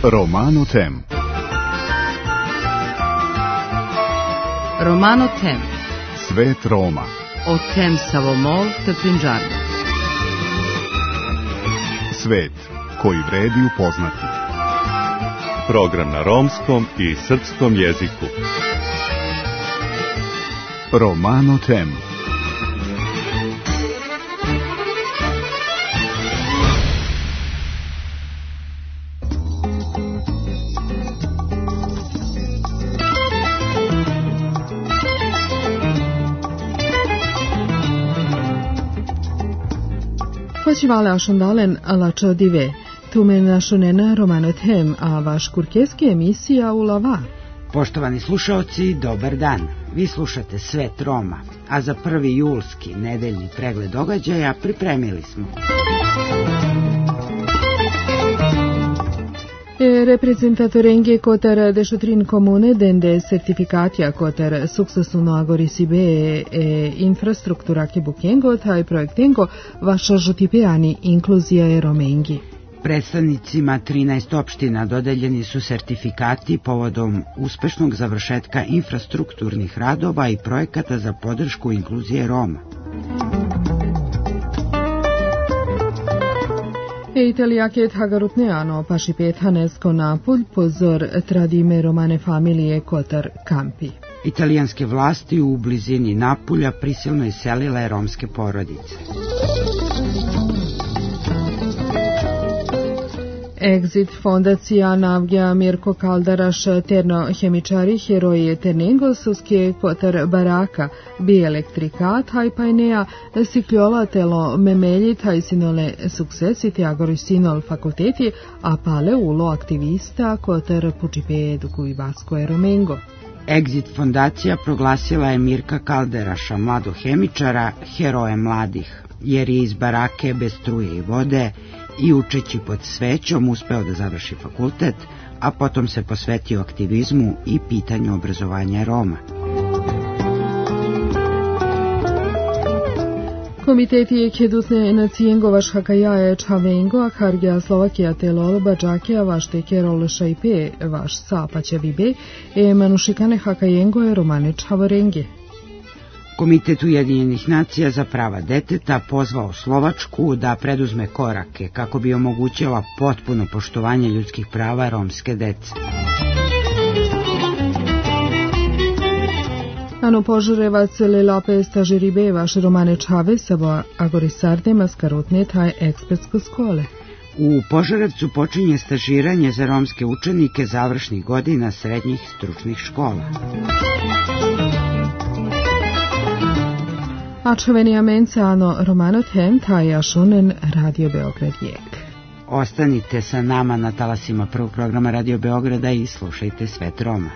Romano Tem. Romano Tem. Svet Roma. O tem Savomol te Punjabno. Svet koji vredi upoznati. Program na romskom i srpskom jeziku. Romano Tem. Počívala šondalen alačo dive. Tume našonena Romano Tem, a vaš kurkeski emisija u Lava. Poštovani slušaoci, dobar dan. Vi slušate Svet Roma, a za 1. julski nedeljni pregled događaja pripremili smo. Reprezentatorenghe coter deșotrin comune dende certificatia coter succesuno agorisibe e infrastruktura che bukengo taj projektengo vaša žutipeani inkluzija e romengi. Predstavnicima 13 opština dodeljeni su sertifikati povodom uspešnog završetka infrastrukturnih radova i projekata za podršku inkluzije Roma. Italiaket hagarutneano pašipet hanesko napulj pozor tradime romane familije kotar kampi. Italijanske vlasti u blizini Napulja prisilno iselile romske porodice. Exit fondacija Navgja Mirko Kaldaraš terno hemičari heroje Ternengosuske kotar baraka bi elektrikat hajpajnea sikljola telo memelji tajsinole suksesiti agorisinol fakulteti a pale ulo aktivista kotar pučipe eduku i vasko eromengo. Exit fondacija proglasila je Mirka Kalderaša, mladog hemičara, heroje mladih, jer je iz barake bez struje i vode i učeći pod svećom uspeo da završi fakultet, a potom se posvetio aktivizmu i pitanju obrazovanja Roma. Komiteti je kedusne nacijengo vaš hakajaje čhavengo a kargja Slovakija telol bađakija vaš tekerol šajpe vaš sapaće vibe e manušikane hakajengo je romane čhavarenge. Komitet Ujedinjenih nacija za prava deteta pozvao Slovačku da preduzme korake kako bi omogućila potpuno poštovanje ljudskih prava romske dece. Ano požarevac lelape stažeribe vaše romane čhave savo agorisarde maskarotne taj ekspertsko skole. U Požarevcu počinje stažiranje za romske učenike završnih godina srednjih stručnih škola. Ačhaveni amencano Romano Tem taj ašunen Radio Beograd jek. Ostanite sa nama na talasima prvog programa Radio Beograda i slušajte Svet Roma.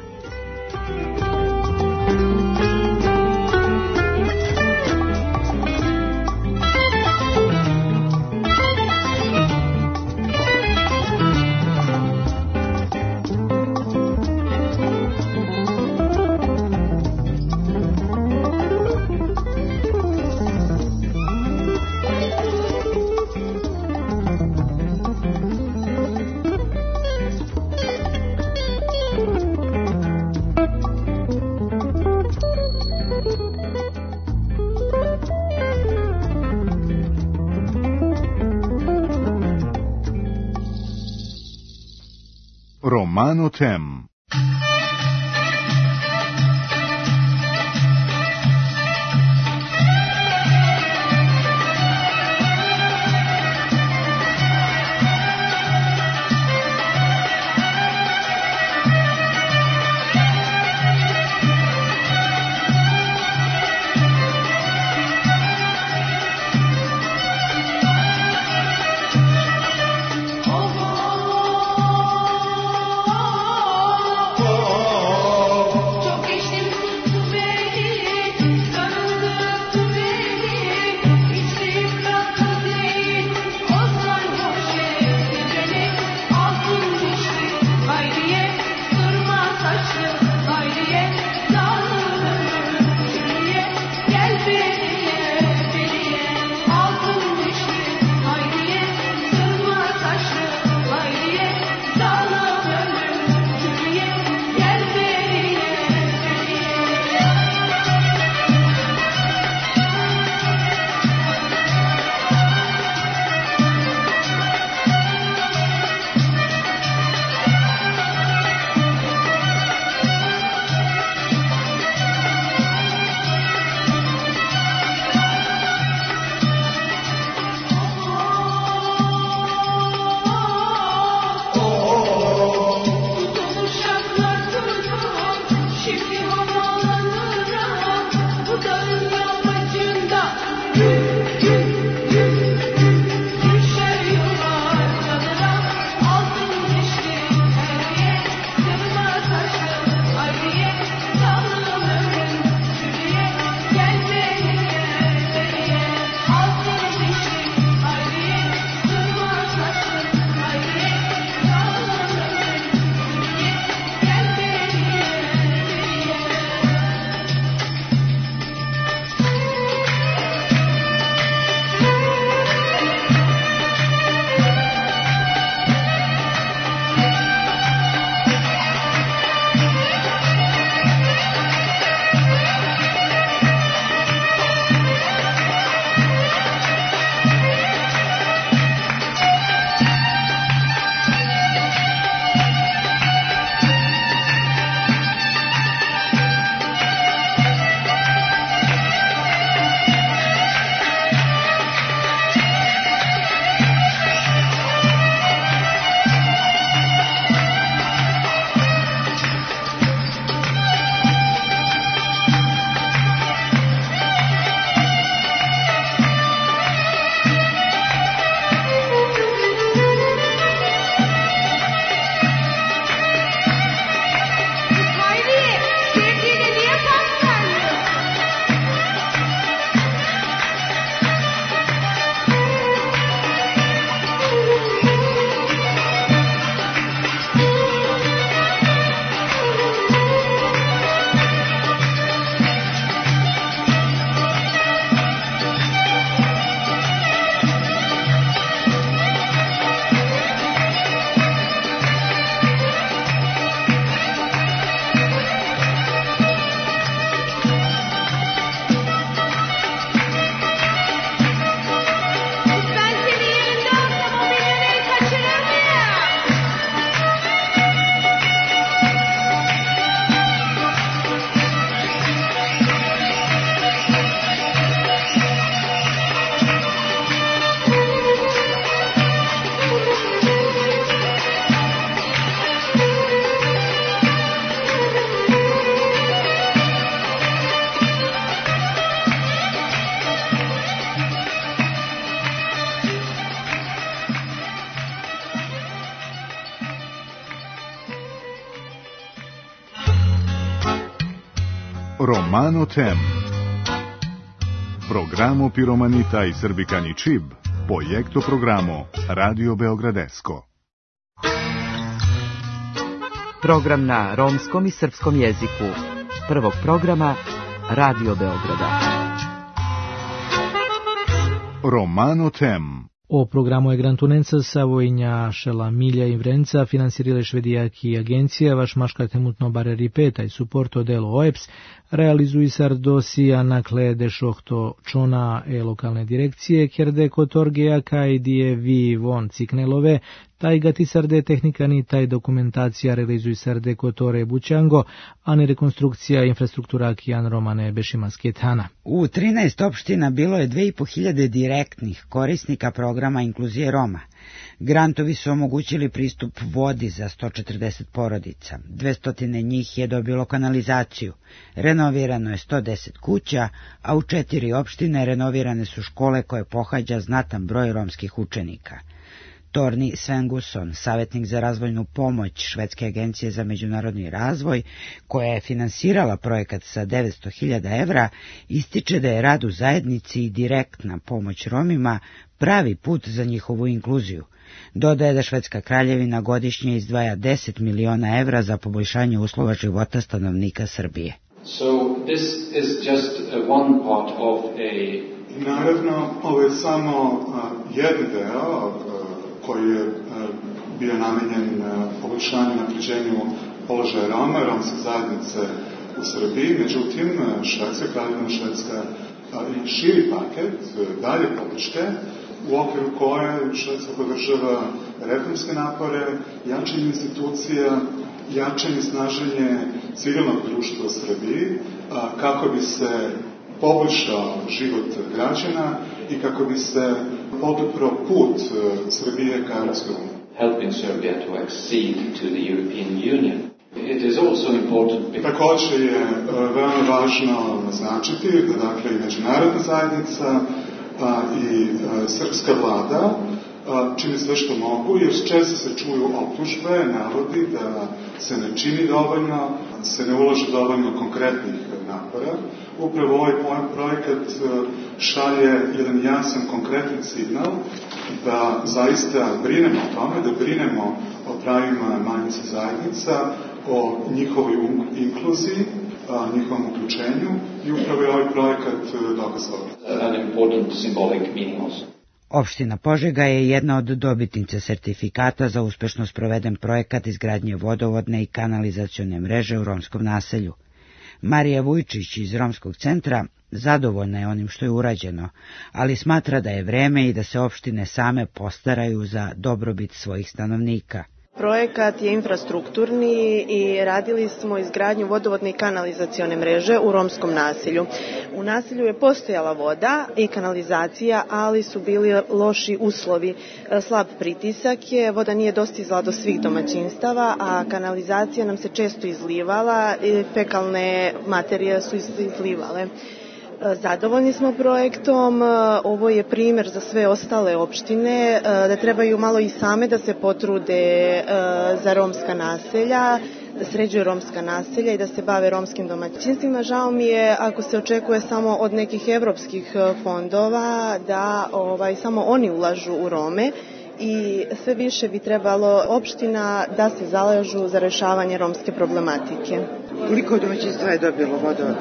Romano Tem. Romano Tem. Programo Piromanita i Srbikani Čib, projekto programo Radio Beogradesko. Program na romskom i srpskom jeziku. Prvog programa Radio Beograda. Romano Tem. O programu Egrantunenca Savojnja Šela Milja i Vrenca finansirale švedijaki agencija vaš maška temutno bare ripeta i suporto delo OEPS realizuju sardosija nakle dešohto čona lokalne direkcije kjerde kotorgeja kaj dije vi von ciknelove taj gati sarde tehnikani taj dokumentacija realizuju sarde kotore bućango, a ne rekonstrukcija infrastruktura kijan romane bešima sketana. U 13 opština bilo je 2500 direktnih korisnika programa inkluzije Roma. Grantovi su omogućili pristup vodi za 140 porodica. 200 njih je dobilo kanalizaciju. Renovirano je 110 kuća, a u 4 opštine renovirane su škole koje pohađa znatan broj romskih učenika. Torni Svengusson, savjetnik za razvojnu pomoć Švedske agencije za međunarodni razvoj, koja je finansirala projekat sa 900.000 evra, ističe da je rad u zajednici i direktna pomoć Romima pravi put za njihovu inkluziju. Dodaje da Švedska kraljevina godišnje izdvaja 10 miliona evra za poboljšanje uslova života stanovnika Srbije. So this is just one part of a... Naravno, ovo je samo jedan deo koji je bio namenjen poboljšanju i napređenju položaja Roma, romske zajednice u Srbiji. Međutim, Švedska kraljevina Švedska i širi paket dalje podrške u okviru koje Švedska podržava reformske napore, jačanje institucija, jačanje i snaženje civilnog društva u Srbiji, kako bi se poboljšao život građana i kako bi se podupro put Srbije ka Europskoj uniji. Helping Serbia to accede to the European Union. It is also important. Također je veoma važno naznačiti da dakle i međunarodna zajednica i srpska vlada čini sve što mogu, jer često se čuju optužbe, navodi da se ne čini dovoljno, se ne ulaže dovoljno konkretnih napora. Upravo ovaj projekat šalje jedan jasan, konkretan signal da zaista brinemo o tome, da brinemo o pravima manjinskih zajednica, o njihovoj inkluziji, njihovom uključenju i upravo je ovaj projekat dokazao. An important symbolic meaning also. Opština Požega je jedna od dobitnica sertifikata za uspešno sproveden projekat izgradnje vodovodne i kanalizacione mreže u romskom naselju. Marija Vujčić iz Romskog centra zadovoljna je onim što je urađeno, ali smatra da je vreme i da se opštine same postaraju za dobrobit svojih stanovnika. Projekat je infrastrukturni i radili smo izgradnju vodovodne i kanalizacione mreže u romskom naselju. U naselju je postojala voda i kanalizacija, ali su bili loši uslovi. Slab pritisak je, voda nije dostizala do svih domaćinstava, a kanalizacija nam se često izlivala, fekalne materije su izlivale. Zadovoljni smo projektom, ovo je primjer za sve ostale opštine, da trebaju malo i same da se potrude za romska naselja, da sređuju romska naselja i da se bave romskim domaćinstvima. Žao mi je ako se očekuje samo od nekih evropskih fondova da samo oni ulažu u Rome i sve više bi trebalo opština da se zalažu za rešavanje romske problematike. Koliko domaćinstva je dobilo vodovod?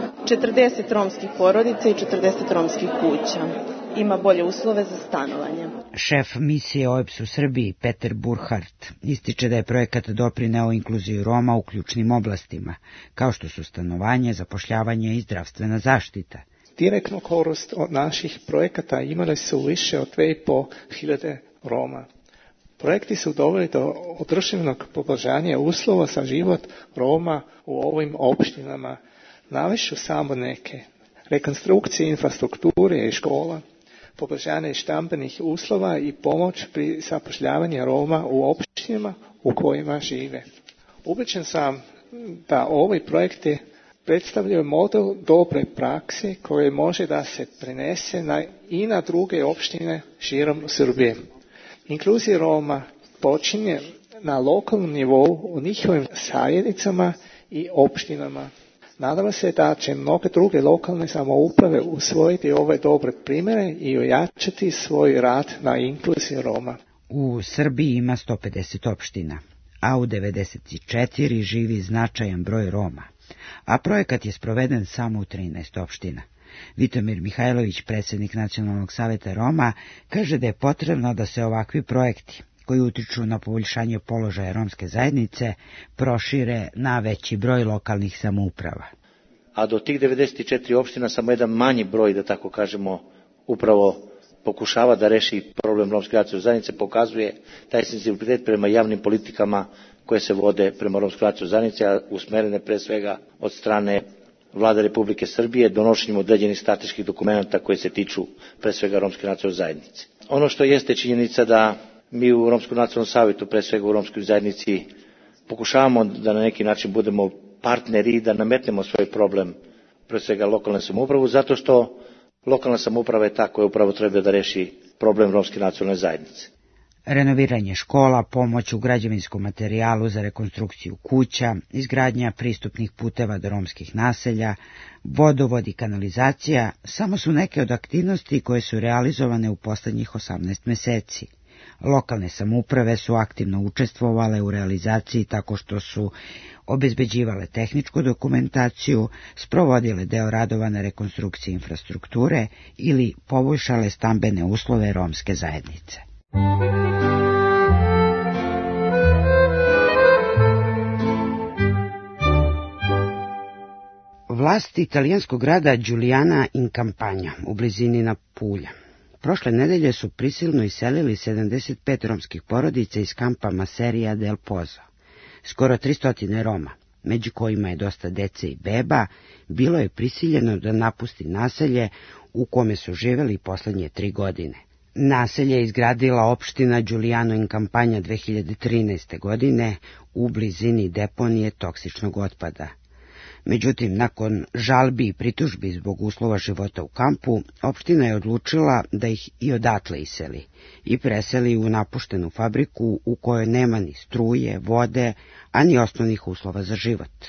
40 romskih porodica i 40 romskih kuća. Ima bolje uslove za stanovanje. Šef misije OEPS u Srbiji, Peter Burhardt, ističe da je projekat doprineo inkluziju Roma u ključnim oblastima, kao što su stanovanje, zapošljavanje i zdravstvena zaštita. Direktnu korist od naših projekata imali su više od 2500 Roma. Projekti su doveli do održivnog poboljšanja uslova za život Roma u ovim opštinama. Navešću samo neke. Rekonstrukcije infrastrukture i škola, poboljšanje stambenih uslova i pomoć pri zapošljavanju Roma u opštinama u kojima žive. Ubeđen sam da ovi projekti predstavljaju model dobre prakse koje može da se prenese i na druge opštine širom Srbije. Inkluzija Roma počinje na lokalnom nivou u njihovim zajednicama i opštinama. Nadamo se da će mnoge druge lokalne samouprave usvojiti ove dobre primjere i ojačati svoj rad na inkluziji Roma. U Srbiji ima 150 opština, a u 94 živi značajan broj Roma, a projekat je sproveden samo u 13 opština. Vitomir Mihajlović, predsjednik Nacionalnog saveta Roma, kaže da je potrebno da se ovakvi projekti, koji utiču na poboljšanje položaja romske zajednice, prošire na veći broj lokalnih samouprava. A do tih 94 opština samo jedan manji broj, da tako kažemo, upravo pokušava da reši problem romske nacionalne zajednice, pokazuje taj senzibilitet prema javnim politikama koje se vode prema romskoj nacionalnoj zajednici, a usmerene pre svega od strane Vlade Republike Srbije, donošenjem određenih strateških dokumenta koji se tiču pre svega romske nacionalne zajednice. Ono što jeste činjenica da mi u Romskom nacionalnom savetu, pre svega u romskoj zajednici, pokušavamo da na neki način budemo partneri i da nametnemo svoj problem, pre svega lokalne samoupravu, zato što lokalna samouprava je ta koja upravo treba da reši problem romske nacionalne zajednice. Renoviranje škola, pomoć u građevinskom materijalu za rekonstrukciju kuća, izgradnja pristupnih puteva do romskih naselja, vodovod i kanalizacija samo su neke od aktivnosti koje su realizovane u poslednjih 18 meseci. Lokalne samouprave su aktivno učestvovale u realizaciji tako što su obezbeđivale tehničku dokumentaciju, sprovodile deo radova na rekonstrukciji infrastrukture ili poboljšale stambene uslove romske zajednice. Vlasti italijanskog grada Giuliana in Campagna u blizini Napulja prošle nedelje su prisilno iselili 75 romskih porodica iz kampa Masseria del Pozo. Skoro 300 Roma, među kojima je dosta dece i beba, bilo je prisiljeno da napusti naselje u kome su živeli poslednje 3 godine. Naselje je izgradila opština Giuliano in Campagna 2013. godine u blizini deponije toksičnog otpada. Međutim, nakon žalbi i pritužbi zbog uslova života u kampu, opština je odlučila da ih i odatle iseli i preseli u napuštenu fabriku u kojoj nema ni struje, vode, a ni osnovnih uslova za život.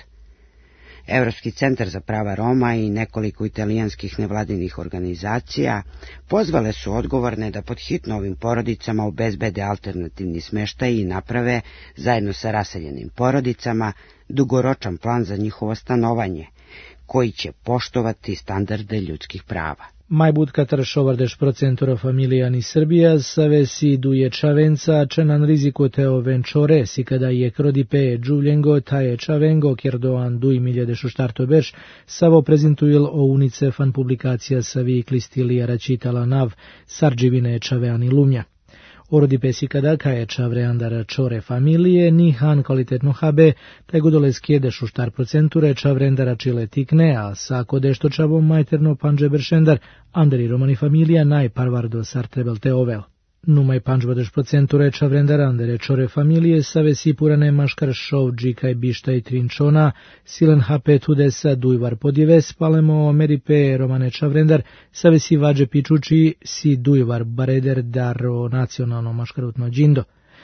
Evropski centar za prava Roma i nekoliko italijanskih nevladinih organizacija pozvale su odgovorne da pod hitno ovim porodicama obezbede alternativni smeštaj i naprave, zajedno sa raseljenim porodicama, dugoročan plan za njihovo stanovanje, koji će poštovati standarde ljudskih prava. Mai Katar 40% familijani Srbija savesi duje čavenca čenan riziko teo venčore si kada je krodipe Giuliengo taje čavengo kjerdoan dui miljede šuštarto beš savo prezentuil o UNICEF-an publikacija savi klistilija račitala nav sarđivine čaveani lumnja. Orodi pesikada kaje čavre andara čore familije nihan kvalitetno habe, taj godole skjede šuštar procenture čavre andara čile tikne, a sako dešto čavom majterno panđe beršendar, andari romani familija najparvardo sar trebel te ovel. Numai panđbadeš procenture čavre andara andere čore familije savesi purane maškar šov džikaj bišta i trinčona, silen hape tudesa dujvar podives, palemo meripe romane čavrendar, savesi vađe pičuči si dujvar bareder daro nacionalno maškarutno džindo.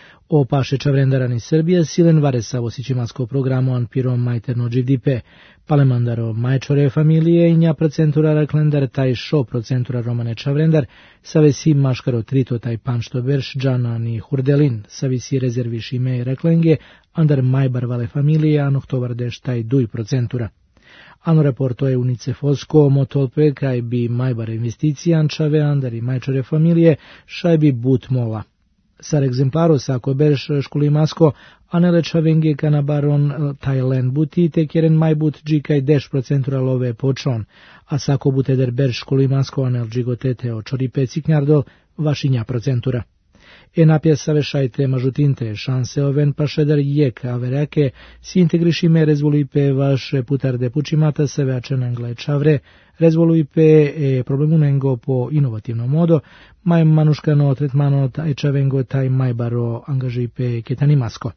O paše čavrendarani Srbija silen vare savosićimansko programu anpirom majterno dživdipe, palemandaro majčore familije i nja procentura raklendar taj šo procentura romane čavrendar, savesi maškaro trito taj panšto berš džanan i hurdelin, savisi rezerviš ime i raklenge, andar majbarvale familije anohtovardeš taj duj procentura. Ano raporto je UNICEF-osko motolpe kaj bi majbar investicijan čave andar i majčore familije šaj bi but mola. Sar egzemplaro sako berš škulimasko, anele čavenge kanabaron Thailand buti te kjeren majbut džikaj 10% love počon, a sako buteder berš škulimasko anel džigotete o čoripe ciknjardol vašinja procentura. Enapje savešajte mažutinte šanse oven pašedar jek averake si integrišime rezvoluipe vaše putarde pučimata seve ačenangle čavre, rezvoluipe problemunengo po inovativno modo, maj manuškano tretmano taj čavengo taj majbaro angažipe ketanimasko.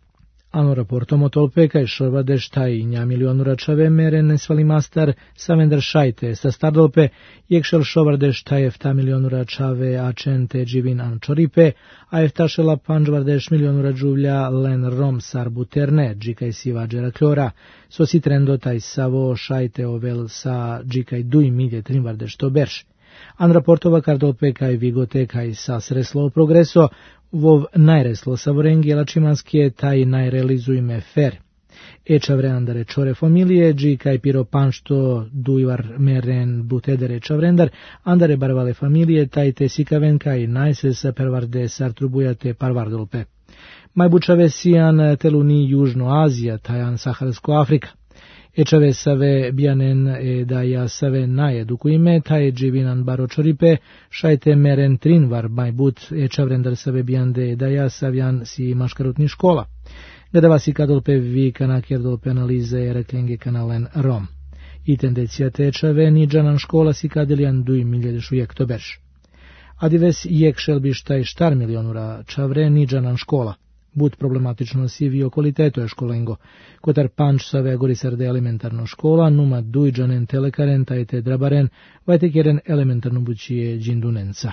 Hanno raportomo tolpeka sorvades tai ņa milionura čave meren svalimastar savender šaite sta stardolpe jekšel šovardes tai efta milionura čave acente dživin ančoripe a efta šela panjvardes milionura džuvlja len rom sarbuterne džikaj sivađera klora sosi trendo tai savo šaite ovel sa džikaj duj milje trimvardes to berš. An raportova kardolpeka i vigoteka i sa sreslo progreso vov najreslo savorengi lačimanske taj najrealizujme fer. Ečavre andare čore familije, dži kaj piro panšto dujvar meren butedere čavrendar, andare barvale familije, taj te sikaven kaj najse sa pervarde sartrubujate parvardolpe. Majbučave sijan teluni Južno Azija, tajan Saharsko Afrika. Ečave save bijanen da ja save najeduku ime, taj dživinan baročoripe, šajte meren trinvar majbut ečavrendar save bijande da ja savjan si maškarutni škola. Gadava si kadolpe vi kanakjerdolpe analize reklenge kanalen Rom. I tendencija tečave niđanan škola si kadelijan duj miljedešu jek to berš. Adives jek šelbištaj štar milionura čavre niđanan škola. Bud problematično sivi okoliteto je školengo. Kotar panč save gorisarde elementarno škola, numa dujđanen telekaren tajte drabaren, vajte kjeren elementarno bućije džindunenca.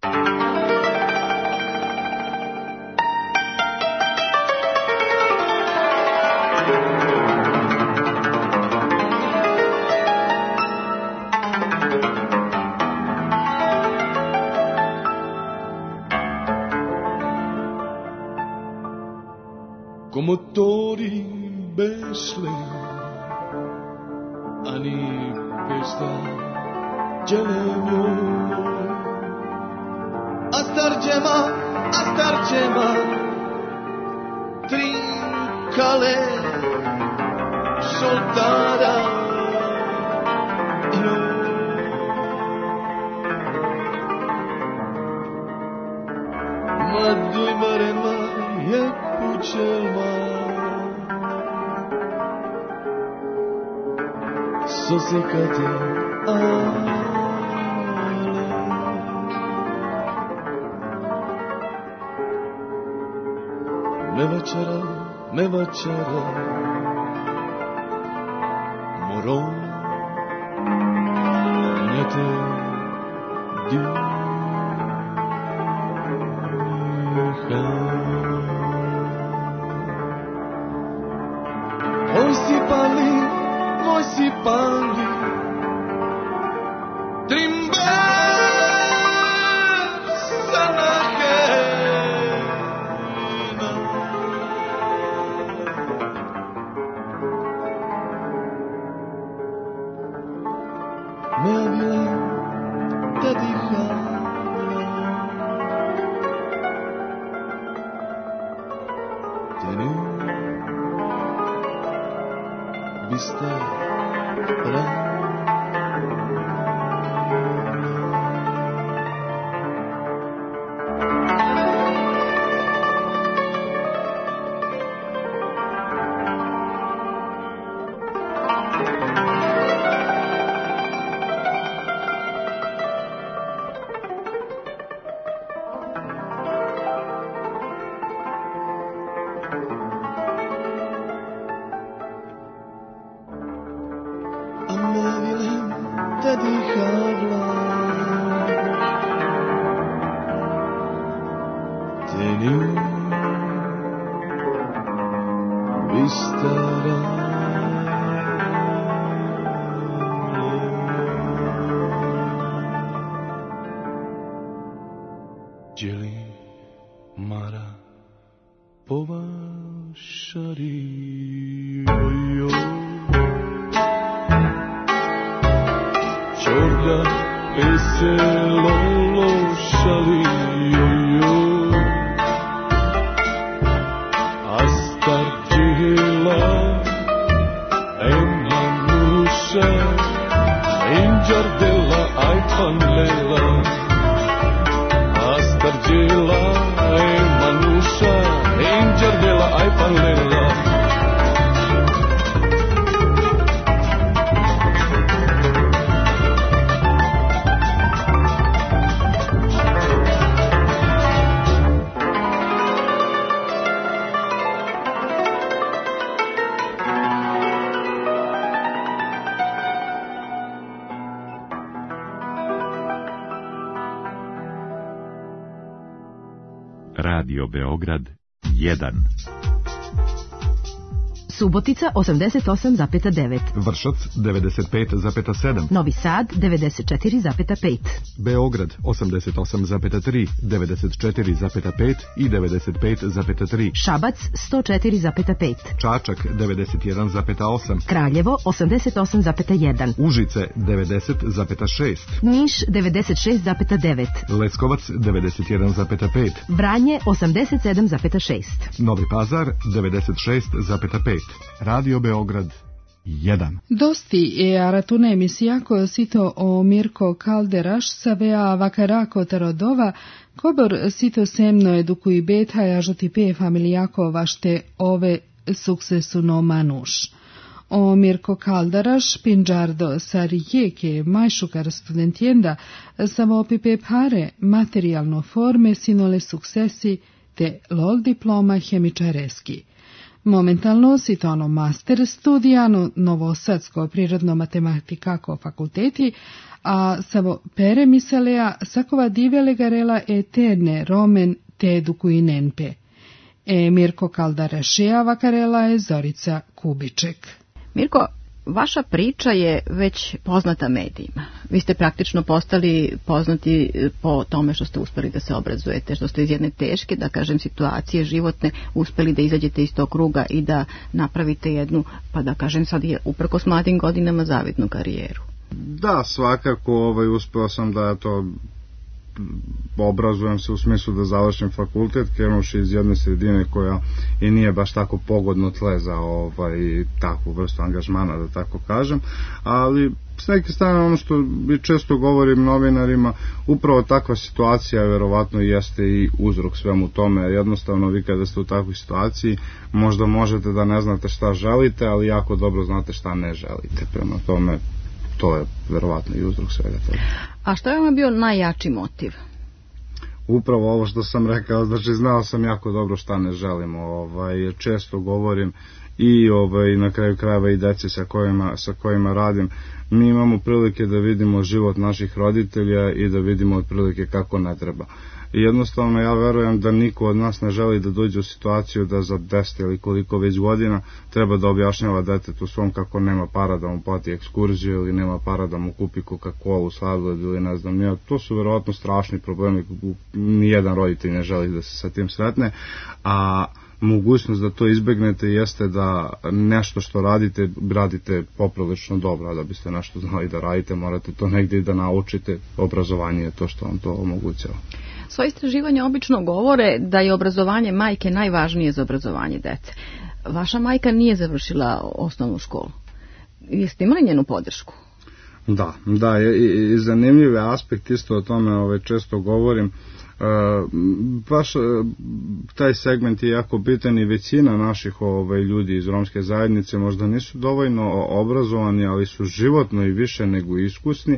Como tori besle ani pesta gelemio astarcema trincale soltara Madimarema je pučelma Sosikate me večera morom njete diha Moj si pali trimbe sanahena me avile te diha tenim vista Jeli mara povašari Čorda veselo lošali Astar džihila emanuša Inđardela ajpanlela Astarjela emanuša Inđardela ajpanlela Radio Beograd 1. Subotica 88,9. Vršac 95,7. Novi Sad 94,5. Beograd 88,3, 94,5 i 95,3. Šabac 104,5. Čačak 91,8. Kraljevo 88,1. Užice 90,6. Niš 96,9. Leskovac 91,5. Vranje 87,6. Novi Pazar 96,5. Radio Beograd 1. Dosti je aratuna emisija koja sito o Mirko Kalderaš sa vea vakarako tarodova, kobor sito semno edukuji beta jažoti pe familijako vašte ove suksesu no manuš. O Mirko Kalderaš, pinđardo sarijeke majšukar studentjenda, samo pipe pare materijalno forme sinole suksesi te lol diploma hemičareski. Momentalno sitono master studija no Novosadsko prirodno matematikako fakulteti, a samo pere misalea sakova divele garela eterne romen te edukuinenpe. Mirko Kaldarašija vakarela je Zorica Kubiček. Mirko, vaša priča je već poznata medijima. Vi ste praktično postali poznati po tome što ste uspeli da se obrazujete, što ste iz jedne teške, da kažem, situacije životne uspeli da izađete iz tog kruga i da napravite jednu, pa da kažem sad je uprkos mladim godinama zavidnu karijeru. Da, svakako uspeo sam da to obrazujem se u smislu da završim fakultet, krenuši iz jedne sredine koja i nije baš tako pogodno tle za takvu vrstu angažmana, da tako kažem, ali s neke strane ono što bi često govorim novinarima, upravo takva situacija verovatno jeste i uzrok svemu tome. Jednostavno vi kada ste u takvoj situaciji možda možete da ne znate šta želite, ali jako dobro znate šta ne želite. Prema tome to je verovatno i uzrok svega toga. A što je vam bio najjači motiv? Upravo ovo što sam rekao, znači znao sam jako dobro šta ne želim. Često govorim i na kraju krajeva i deci sa kojima radim. Mi imamo prilike da vidimo život naših roditelja i da vidimo otprilike kako ne treba. I jednostavno ja verujem da niko od nas ne želi da dođe u situaciju da za 10 ili koliko već godina treba da objašnjava detetu svom kako nema para da mu plati ekskurziju ili nema para da mu kupi Coca-Cola, sladoled ili ne znam ja. To su verovatno strašni problemi, nijedan roditelj ne želi da se sa tim sretne, a mogućnost da to izbegnete jeste da nešto što radite poprilično dobro, a da biste nešto znali da radite morate to negdje da naučite. Obrazovanje je to što vam to omogućava. Svoje istraživanja obično govore da je obrazovanje majke najvažnije za obrazovanje dece. Vaša majka nije završila osnovnu školu. Jeste imali njenu podršku? Da, i zanimljiv je aspekt, isto o tome često govorim. Baš taj segment je jako bitan i većina naših ljudi iz romske zajednice možda nisu dovoljno obrazovani, ali su životno i više nego iskusni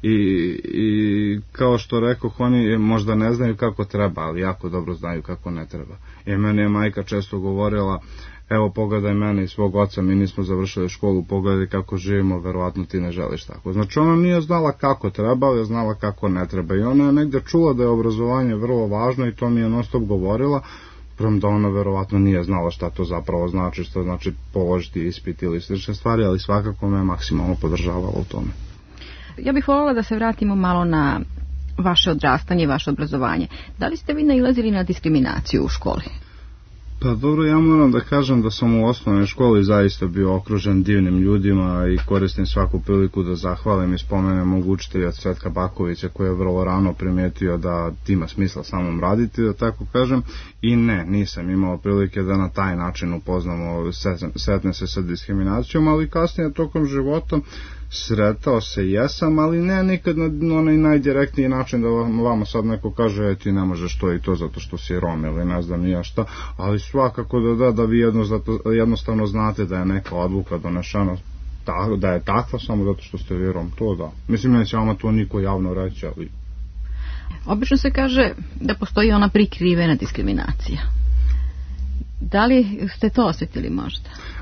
i kao što rekoh, oni možda ne znaju kako treba, ali jako dobro znaju kako ne treba. I meni je majka često govorila, evo pogledaj mene i svog oca, mi nismo završili školu, pogledaj kako živimo, verovatno ti ne želiš tako. Znači ona nije znala kako treba, ali je znala kako ne treba i ona je negdje čula da je obrazovanje vrlo važno i to mi je non stop govorila, premda ona verovatno nije znala šta to zapravo znači, što znači položiti ispit ili slične stvari, ali svakako me je maksimalno podržavala u tome. Ja bih voljela da se vratimo malo na vaše odrastanje i vaše obrazovanje. Da li ste vi nailazili na diskriminaciju u školi? Pa dobro, ja moram da kažem da sam u osnovnoj školi zaista bio okružen divnim ljudima i koristim svaku priliku da zahvalim i spomenem mog učitelja Cvetka Bakovića koji je vrlo rano primijetio da ima smisla samom raditi, da tako kažem, i nisam imao prilike da na taj način upoznamo, sretne se sa diskriminacijom, ali kasnije tokom života sretao se jesam, ali ne nikad na onaj najdirektniji način da vama sad neko kaže ti ne možeš to i to zato što si Rom ili ne znam ni ja šta, ali svakako da vi jednostavno znate da je neka odluka donešena da je takva samo zato što ste vi Rom, to da. Mislim, neće vama to niko javno reći, ali... Obično se kaže da postoji ona prikrivena diskriminacija. Da li ste to osjetili možda?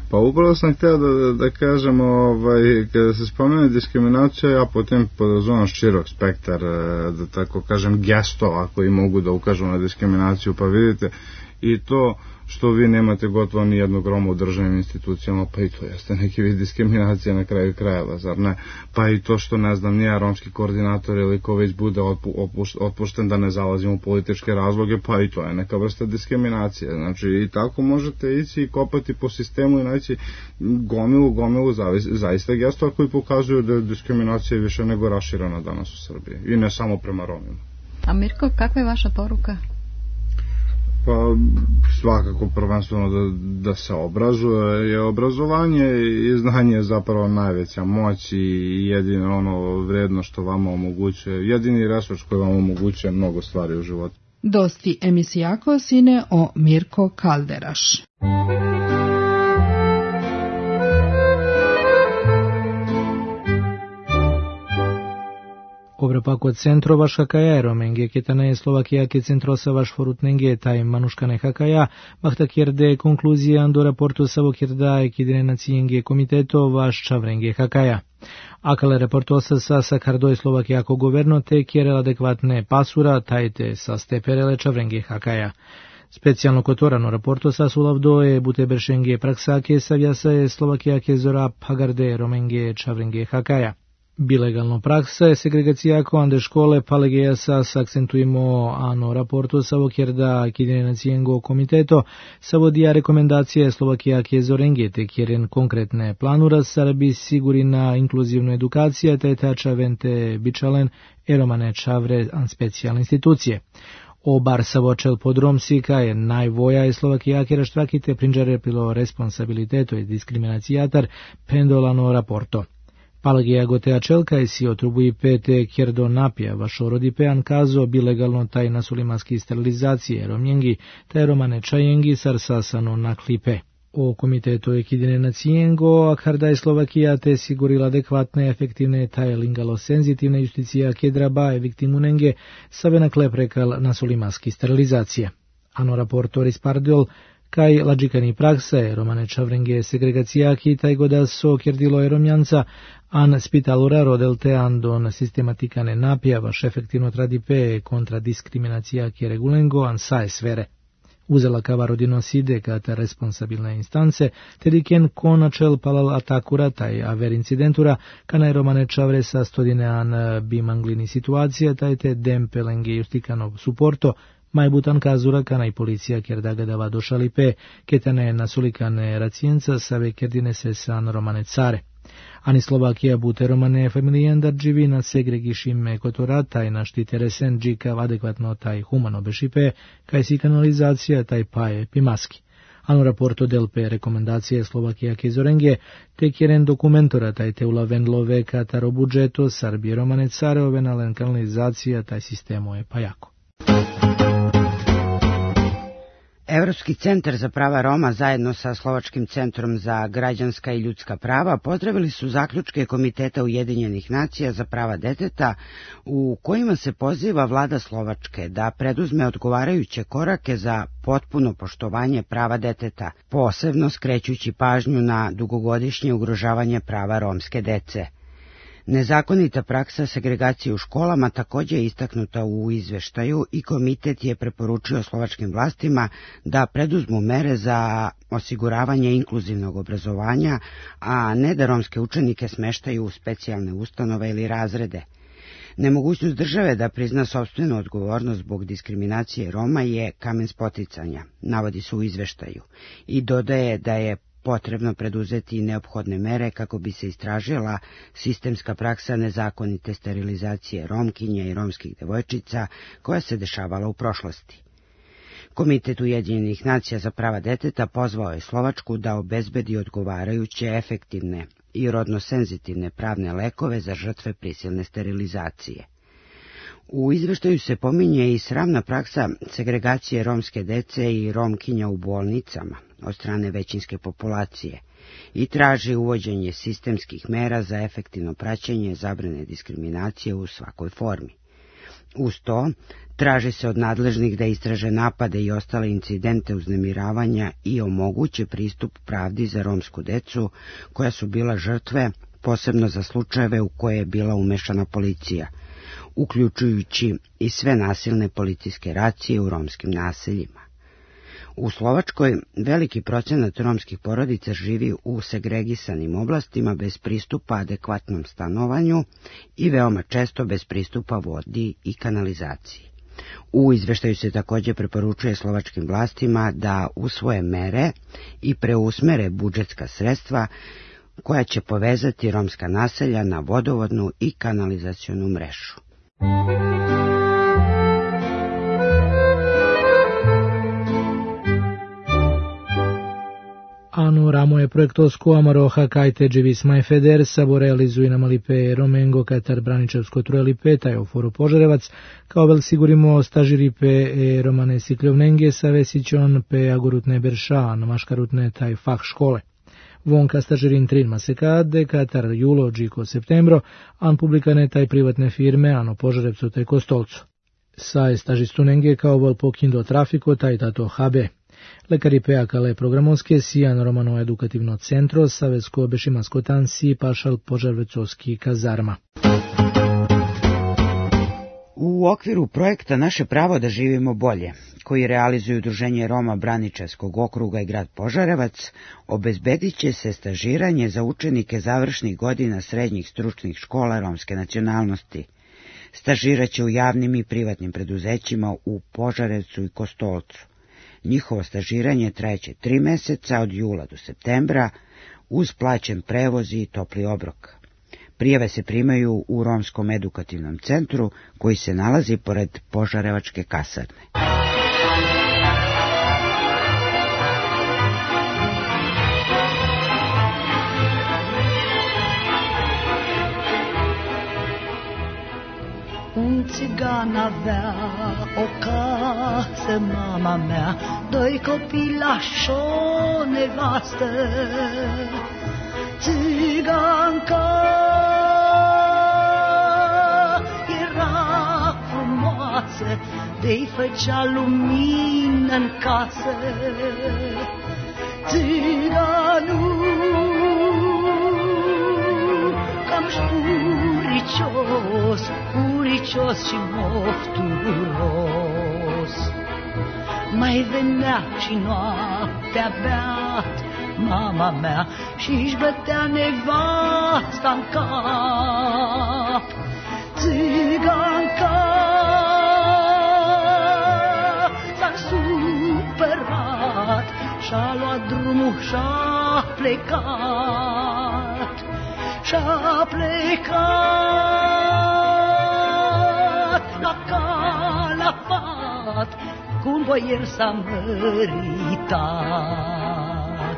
Pa upravo sam htio da kažem, kada se spomene diskriminacija, ja potem podrazumijem širok spektar, da tako kažem, gestova koji mogu da ukažu na diskriminaciju, pa vidite i to što vi nemate gotovo ni jednog Roma u državnim institucijama, pa i to jeste neki vid diskriminacije na kraju krajeva, zar ne? Pa i to što, ne znam, nije romski koordinator ili ko već bude otpušten, da ne zalazimo u političke razloge, pa i to je neka vrsta diskriminacije. Znači, i tako možete ići i kopati po sistemu i naći gomilu zaista gestova koji pokazuju da je diskriminacija više nego raširena danas u Srbiji. I ne samo prema Romima. A Mirko, kakva je vaša poruka? Pa svakako prvenstveno da se obrazuje, je obrazovanje i znanje je zapravo najveća moć i jedino ono vredno što vama omogućuje, jedini resurs koji vam omogućuje mnogo stvari u životu. Dosti emisijako sine o Mirko Kalderaš. Obrepak od centro vaš hakaja, romenge ketane Slovakija ke centro sa vaš forutnenge taj manuškane hakaja, bahta kjerde konkluzija do raportu savo kjerda ekidine nacijenge komiteto vaš čavrenge hakaja. Akale raportosa sa kardoj Slovakijako governo te kjerel adekvatne pasura tajte sa steperele čavrenge hakaja. Specijalno kotorano raporto sa sulavdo je bute bršenge praksake savjasa je Slovakijake zora pagarde romenge čavrenge hakaja. Bilegalno praksa je segregacijako ande škole palegeja sa akcentujemo ano raportu savo kjerda kidine nacijengo komiteto savodija rekomendacije Slovakijake zorenge te kjeren konkretne planura sarbi siguri na inkluzivnu edukacija te tača vente bičalen eromane čavre an specijalne institucije. Obar savočel podromsika je najvoja i Slovakijake raštrakite prinđare pilo responsabiliteto i diskriminacijatar pendolano raporto. Palagija gotea čelka i si otrubuji pete kjerdo napija vašo rodipean kazo bi legalno taj nasulimaski sterilizacije romjengi taj romane čajengi sarsasano na klipe. O komitetu ekidine nacijengo, a karda je Slovakija te sigurila adekvatne, efektivne taj lingalo senzitivne justicija kedraba e viktimunenge save na klep rekal nasulimaski sterilizacije. Ano raportor ispardol kaj lađikani praksa je romane čavrenge segregacijaki taj goda so kjerdilo je romjanca, an spitalura rodelte andon sistematikane napija vaš efektivno tradipe kontra diskriminacija ke regulengo an sae svere. Uzela kava rodinoside kata responsabilne instance, tediken konačel palal atakura taj aver incidentura, kana je romane čavre sa stodine an bimanglini situacija, taj te dempelenge justikanov suporto, majbutan kazura kana i policija kjerdaga dava došalipe, ketane nasulikane racijenca save kjerdine se san romane care. Ani Slovakija bute romane familijendar živi na segregišime kotora taj naštite resen džikav adekvatno taj humano bešipe, kaj si kanalizacija taj paje pimaski. Ano raporto delpe rekomendacije Slovakija ke zorenge, te kjeren dokumentora taj te ulaven love kataro budžeto sarbi romane care ovenalen kanalizacija taj sistemo je pajako. Evropski centar za prava Roma zajedno sa Slovačkim centrom za građanska i ljudska prava pozdravili su zaključke Komiteta Ujedinjenih nacija za prava deteta u kojima se poziva vlada Slovačke da preduzme odgovarajuće korake za potpuno poštovanje prava deteta, posebno skrećući pažnju na dugogodišnje ugrožavanje prava romske dece. Nezakonita praksa segregacije u školama također je istaknuta u izveštaju i komitet je preporučio slovačkim vlastima da preduzmu mere za osiguravanje inkluzivnog obrazovanja, a ne da romske učenike smeštaju u specijalne ustanove ili razrede. Nemogućnost države da prizna sopstvenu odgovornost zbog diskriminacije Roma je kamen spoticanja, navodi se u izveštaju, i dodaje da je potrebno preduzeti neophodne mere kako bi se istražila sistemska praksa nezakonite sterilizacije romkinja i romskih devojčica koja se dešavala u prošlosti. Komitet Ujedinjenih nacija za prava deteta pozvao je Slovačku da obezbedi odgovarajuće efektivne i rodno senzitivne pravne lekove za žrtve prisilne sterilizacije. U izveštaju se pominje i sramna praksa segregacije romske dece i romkinja u bolnicama od strane većinske populacije i traži uvođenje sistemskih mera za efektivno praćenje zabrane diskriminacije u svakoj formi. Uz to, traži se od nadležnih da istraže napade i ostale incidente uznemiravanja i omoguće pristup pravdi za romsku decu koja su bila žrtve, posebno za slučajeve u koje je bila umešana policija, uključujući i sve nasilne policijske racije u romskim naseljima. U Slovačkoj veliki procenat romskih porodica živi u segregisanim oblastima bez pristupa adekvatnom stanovanju i veoma često bez pristupa vodi i kanalizaciji. U izveštaju se također preporučuje slovačkim vlastima da usvoje mere i preusmere budžetska sredstva koja će povezati romska naselja na vodovodnu i kanalizacionu mrežu. Anu ramo je projektovsku amaroha kajte dživis maj feder sabo realizuje na malipe romengo katar braničevsko trojelipe taj u foru Požarevac, kao vel sigurimo stažiripe romane sikljovnenge sa vesićon pe agurutne berša na maškarutne taj fah škole. Vonka stažirin trin masekade katar julo džiko septembro, an publikane taj privatne firme ano Požarevcu taj Kostolcu. Sa stažistunenge kao vel pokindo trafiko taj tato HB. Lekari peakale programonske sijan romano edukativno centro Savesko bešimansko tansi pašal Požarevcovski kazarma. U okviru projekta Naše pravo da živimo bolje, koji realizuju Udruženje Roma Braničevskog okruga i grad Požarevac, obezbedit će se stažiranje za učenike završnih godina srednjih stručnih škola romske nacionalnosti. Stažiraće u javnim i privatnim preduzećima u Požarevcu i Kostolcu. Njihovo stažiranje trajeće 3 meseca od jula do septembra uz plaćen prevoz i topli obrok. Prijave se primaju u Romskom edukativnom centru koji se nalazi pored Požarevačke kasarne. Un țigan avea o casă, mama mea, 2 copilași, o nevastă. Țiganca era frumoasă, de-i făcea lumină-n casă. Țiganul cam uricios și mofturos. Mai venea și noaptea beat, mama mea, și-și bătea nevasta-n cap. Țiganca s-a supărat și-a luat drumul și-a plecat. Și-a plecat la Calafat, cu un boier s-a măritat.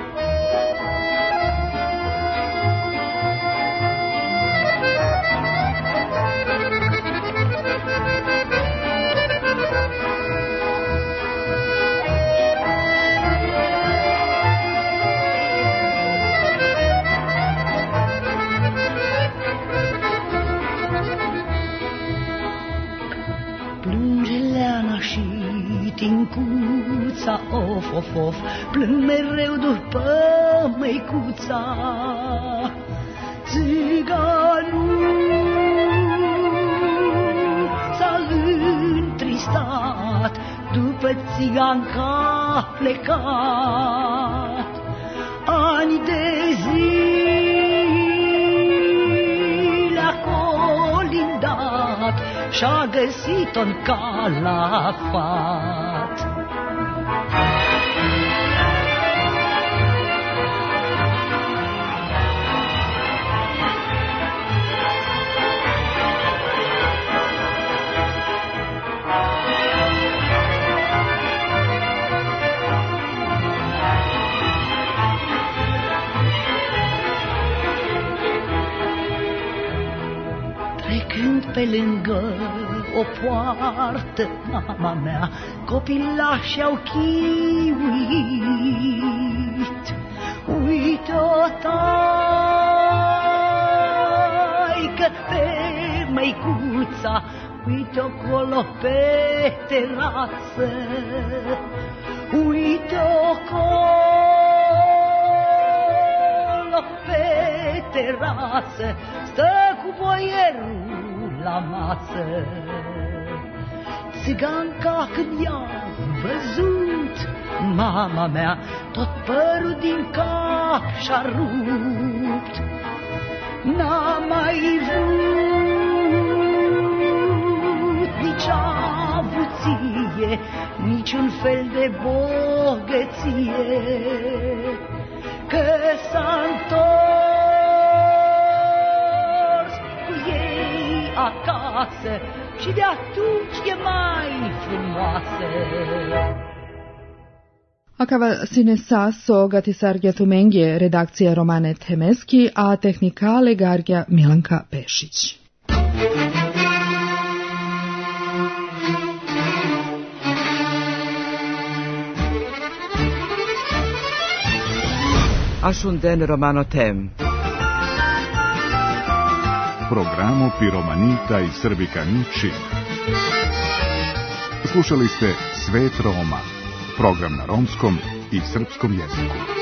Tincuța, of, of, of, plâng mereu după măicuța. Țiganul s-a întristat după țiganca plecat. Ani de zile a colindat și-a găsit-o în Calafat. Trecând pe lângă o poartă, mama mea, copilașii au chiuit. Uite-o, taică, pe măicuța uite acolo pe terasă, uite acolo pe terasă, stă cu boierul la masă. Țiganca când i-a văzut mama mea, tot părul din cap și-a rupt. N-a mai vrut nici avuție, niciun fel de bogăție, că s-a întors cu ei acasă și de atunci e mai frumoasă. Akava sine saso gatisargja Tumengje, redakcija Romane Temeski, a tehnikale gargja Milanka Pešić. Ashunden Romano Tem. Programo Piromanita i Srbikani Čib. Slušali ste Svet Roma, program na romskom i srpskom jeziku.